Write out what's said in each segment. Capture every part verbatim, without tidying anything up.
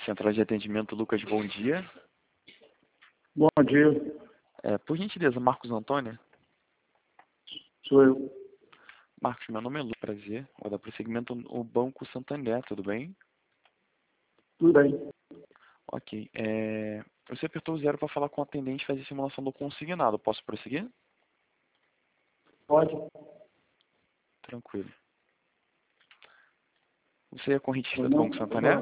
Central de Atendimento, Lucas, bom dia. Bom dia, É, por gentileza, Marcos Antônio? sou eu. Marcos, meu nome é Lu, prazer. Vou dar prosseguimento ao Banco Santander, tudo bem? Tudo bem. Ok. É, você apertou o zero para falar com o atendente e fazer simulação do consignado. Posso prosseguir? Pode. Tranquilo. Você é correntista Pois do não? Banco Santander?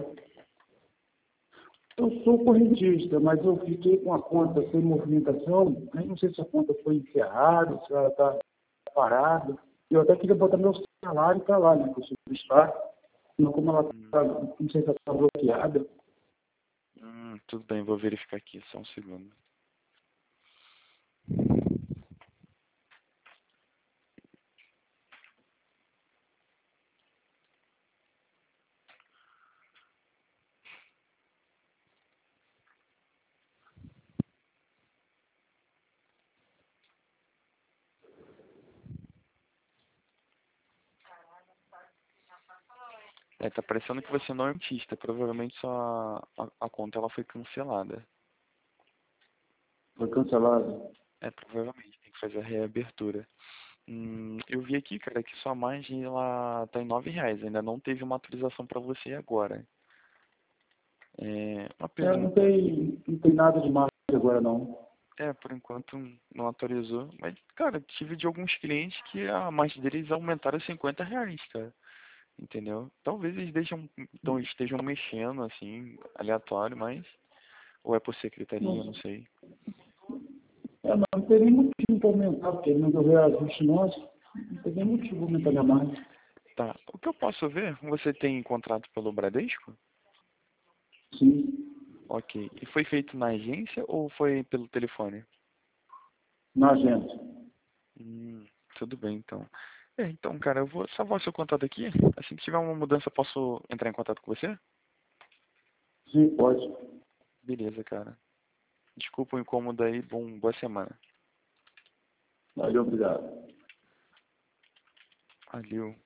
Eu sou correntista, mas eu fiquei com a conta sem movimentação. Aí não sei se a conta foi encerrada, se ela está parada. Eu até queria botar meu salário para lá, né? Que eu sou do Estado. Não, como ela está, não sei se ela está bloqueada. Hum, tudo bem, vou verificar aqui, só um segundo. É, tá parecendo que você não é artista. Provavelmente sua, a, a conta ela foi cancelada. Foi cancelada. É, provavelmente, tem que fazer a reabertura. Hum, eu vi aqui, cara, que sua margem ela tá em nove reais. Ainda não teve uma atualização para você agora. É, uma É, não pergunta. tem, não tem nada de mais agora, não. É, por enquanto não atualizou. Mas, cara, tive de alguns clientes que a margem deles aumentaram cinquenta reais, cara. Entendeu? Talvez eles deixam, então, estejam mexendo, assim, aleatório, mas... Ou é por secretaria, Não, não sei. é, mas não tem nem motivo para aumentar, porque não deu reajuste nosso. Não tem nem motivo para aumentar minha margem. Tá. O que eu posso ver? Você tem contrato pelo Bradesco? Sim, Ok. E foi feito na agência ou foi pelo telefone? na agência. Hum, tudo bem, então. É, então, cara, eu vou salvar o seu contato aqui. Assim que tiver uma mudança, posso entrar em contato com você? Sim, pode. Beleza, cara. Desculpa o incômodo aí. Bom, boa semana. Valeu, obrigado. Valeu.